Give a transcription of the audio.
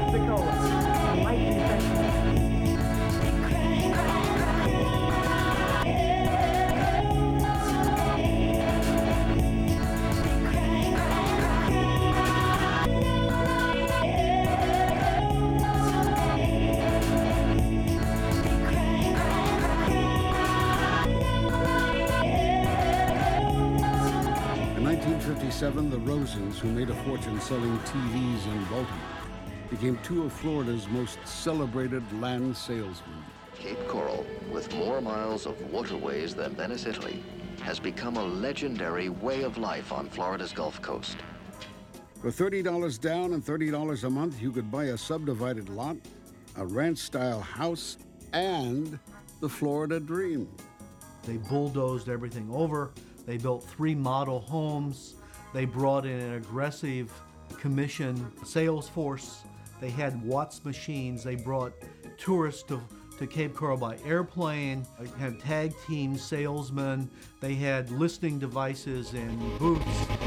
Pensacola in 1950. In 1957, the Rosens, who made a fortune selling TVs in Baltimore, became two of Florida's most celebrated land salesmen. Cape Coral, with more miles of waterways than Venice, Italy, has become a legendary way of life on Florida's Gulf Coast. For $30 down and $30 a month, you could buy a subdivided lot, a ranch-style house, and the Florida Dream. They bulldozed everything over. They built 3 model homes. They brought in an aggressive commission sales force. They had Watts machines. They brought tourists to Cape Coral by airplane. They had tag team salesmen. They had listening devices and booths.